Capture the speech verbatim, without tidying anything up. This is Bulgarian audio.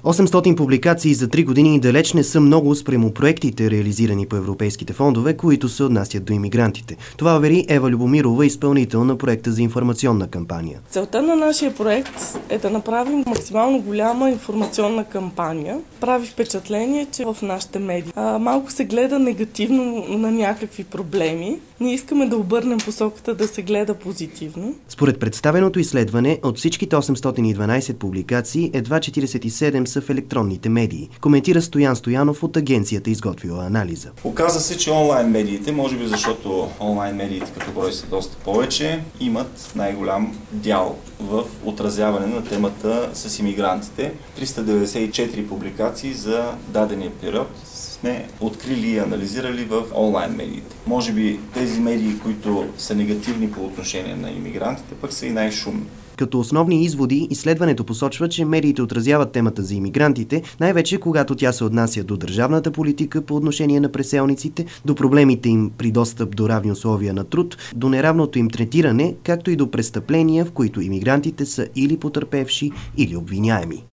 осемстотин публикации за три години далеч не са много спрямо проектите, реализирани по европейските фондове, които се отнасят до имигрантите. Това увери Ева Любомирова, изпълнител на проекта за информационна кампания. Целта на нашия проект е да направим максимално голяма информационна кампания. Прави впечатление, че в нашите медии а, малко се гледа негативно на някакви проблеми. Ние искаме да обърнем посоката да се гледа позитивно. Според представеното изследване, от всичките осемстотин и дванадесет публикации, едва четиридесет и седем са в електронните медии. Коментира Стоян Стоянов от агенцията, изготвила анализа. Оказва се, че онлайн медиите, може би защото онлайн медиите като брой са доста повече, имат най-голям дял в отразяване на темата с имигрантите. триста деветдесет и четири публикации за дадения период сме открили и анализирали в онлайн медиите. Може би тези медии, които са негативни по отношение на имигрантите, пък са и най-шумни. Като основни изводи, изследването посочва, че медиите отразяват темата за имигрантите, най-вече когато тя се отнася до държавната политика по отношение на преселниците, до проблемите им при достъп до равни условия на труд, до неравното им третиране, както и до престъпления, в които имигрантите са или потърпевши, или обвиняеми.